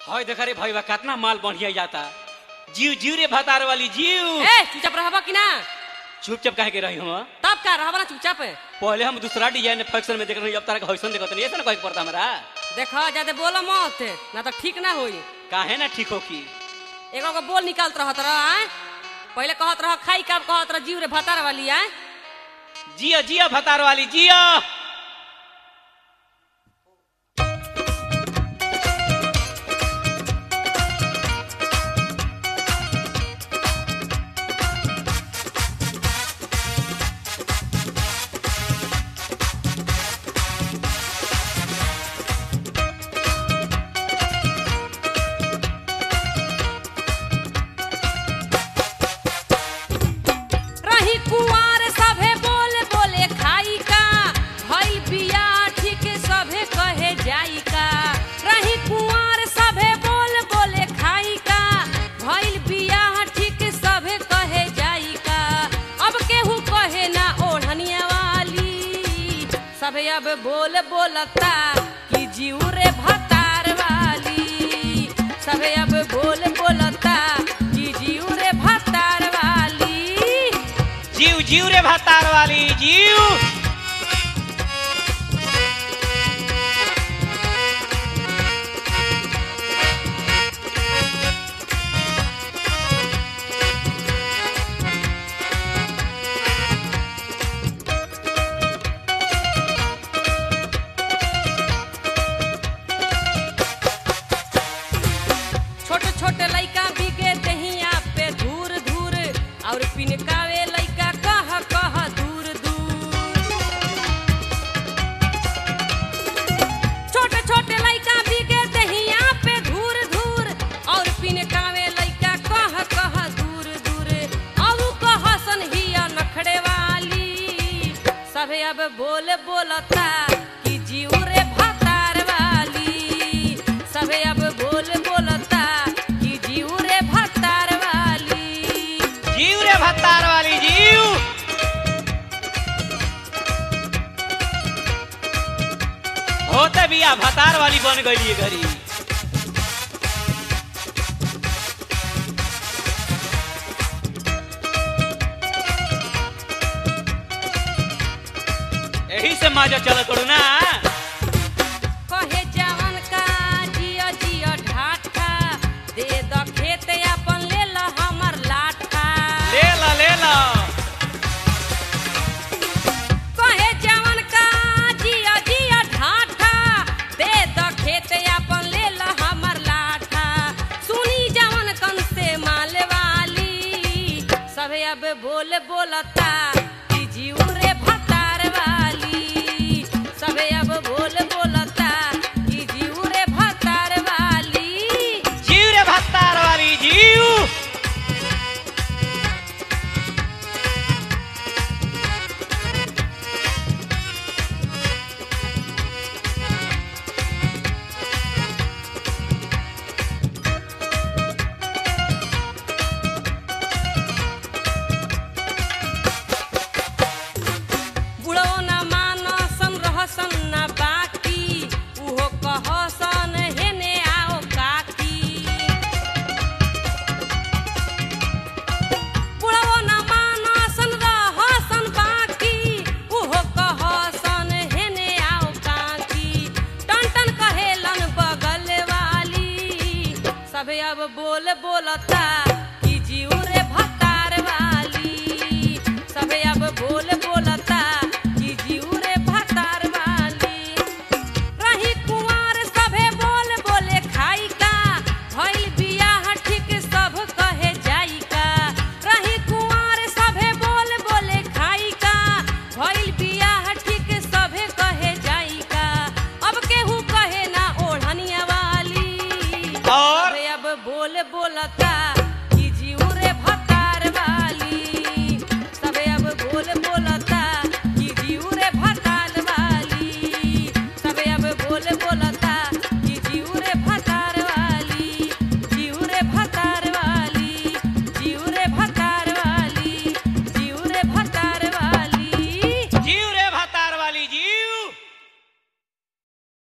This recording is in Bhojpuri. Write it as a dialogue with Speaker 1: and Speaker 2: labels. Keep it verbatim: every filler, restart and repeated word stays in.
Speaker 1: हाय देखा रे भाई कितना माल बढ़िया जाता। जीव जीव रे भतार वाली जीव।
Speaker 2: ए चुपचाप रहबा कि ना?
Speaker 1: चुपचाप काहे के रही हम?
Speaker 2: तब का रहबा ना चुपचाप।
Speaker 1: पहले हम दूसरा डिजाइन फैक्शन में देख रहे अब तारा के हौसन देखत नहीं ऐसा ना कहे के पड़ता हमरा।
Speaker 2: देखा ज्यादा बोलो मत ना तो ठीक ना होई।
Speaker 1: काहे ना ठीक हो की?
Speaker 2: एगो को बोल निकालत रहत रह आए। पहले कहत रह खाई का कहत रह जीव रे भतार वाली आए।
Speaker 1: जिया जिया भतार वाली जिया।
Speaker 2: अब बोल बोलता कि जीव रे भतार वाली। सब अब बोल बोलता कि जीव रे भतार वाली।
Speaker 1: जीव जीव रे भतार वाली जीव।
Speaker 2: और पिनकावे लइका कह कह दूर दूर। छोटे छोटे लइका बिगे दहिया पे धूर धूर और पिनकावे लइका कह कह दूर दूर। और कहसन हिया नखड़े वाली। सब अब बोल बोलता कि जीव रे भतार वाली। सब अब बोल बोलता कि जीव रे भतार वाली।
Speaker 1: जीव रे भतार वाली जीव। होते बिया भतार वाली बन गई घरी। यही से मजा चल करू ना।
Speaker 2: कहे जवन का जिया जिया ढाठा दे द खेत अपन ले ल हमर लाठा।
Speaker 1: ले ला ले ला।
Speaker 2: कहे जवन का जिया जिया ढाठा दे द खेत अपन ले ल हमर लाठा। सुनी जवन कन से माल वाली। सब अब बोल बोलता कि जीव रे भतार वाली। सब अब बोल बोलता कि जीव रे भतार वाली।
Speaker 1: जीव रे भतार वाली जीव।
Speaker 2: अब बोल बोलता